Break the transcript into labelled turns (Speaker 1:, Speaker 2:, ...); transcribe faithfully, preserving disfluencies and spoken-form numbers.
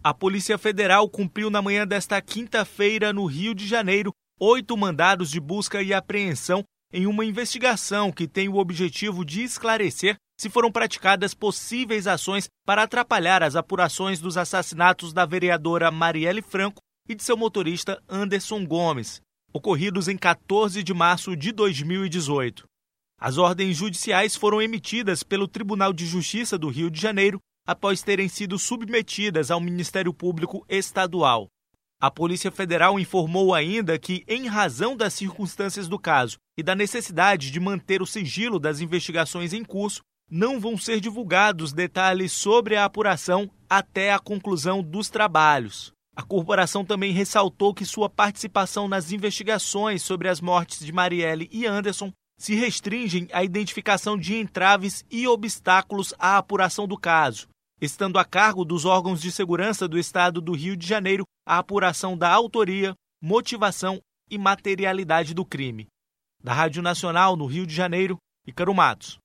Speaker 1: A Polícia Federal cumpriu na manhã desta quinta-feira, no Rio de Janeiro, oito mandados de busca e apreensão em uma investigação que tem o objetivo de esclarecer se foram praticadas possíveis ações para atrapalhar as apurações dos assassinatos da vereadora Marielle Franco e de seu motorista Anderson Gomes, ocorridos em quatorze de março de dois mil e dezoito. As ordens judiciais foram emitidas pelo Tribunal de Justiça do Rio de Janeiro após terem sido submetidas ao Ministério Público Estadual. A Polícia Federal informou ainda que, em razão das circunstâncias do caso e da necessidade de manter o sigilo das investigações em curso, não vão ser divulgados detalhes sobre a apuração até a conclusão dos trabalhos. A corporação também ressaltou que sua participação nas investigações sobre as mortes de Marielle e Anderson se restringem à identificação de entraves e obstáculos à apuração do caso, estando a cargo dos órgãos de segurança do Estado do Rio de Janeiro a apuração da autoria, motivação e materialidade do crime. Da Rádio Nacional, no Rio de Janeiro, Ícaro Matos.